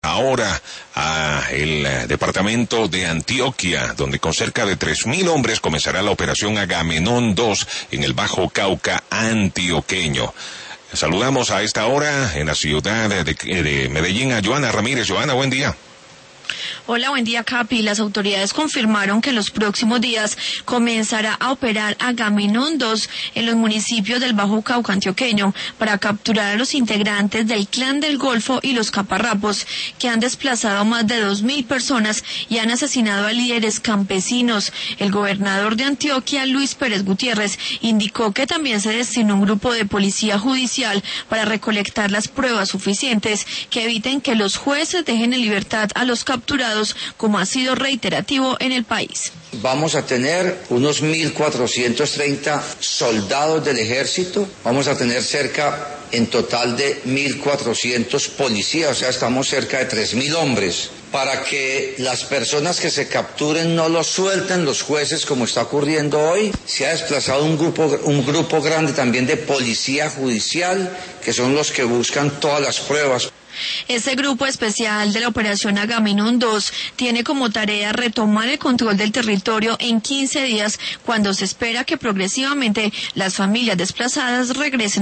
Ahora a el departamento de Antioquia, donde con cerca de 3.000 hombres comenzará la operación Agamenón 2 en el Bajo Cauca antioqueño. Saludamos a esta hora en la ciudad de Medellín a Joana Ramírez. Joana, buen día. Hola, buen día, Capi. Las autoridades confirmaron que en los próximos días comenzará a operar Agamenón 2 en los municipios del Bajo Cauca antioqueño para capturar a los integrantes del Clan del Golfo y los Caparrapos, que han desplazado a más de 2.000 personas y han asesinado a líderes campesinos. El gobernador de Antioquia, Luis Pérez Gutiérrez, indicó que también se destinó un grupo de policía judicial para recolectar las pruebas suficientes que eviten que los jueces dejen en libertad a los capturados, como ha sido reiterativo en el país. Vamos a tener unos 1.430 soldados del ejército, vamos a tener cerca en total de 1.400 policías, o sea, estamos cerca de 3.000 hombres, para que las personas que se capturen no los suelten los jueces como está ocurriendo hoy. Se ha desplazado un grupo grande también de policía judicial, que son los que buscan todas las pruebas. Este grupo especial de la operación Agamenón 2 tiene como tarea retomar el control del territorio en 15 días, cuando se espera que progresivamente las familias desplazadas regresen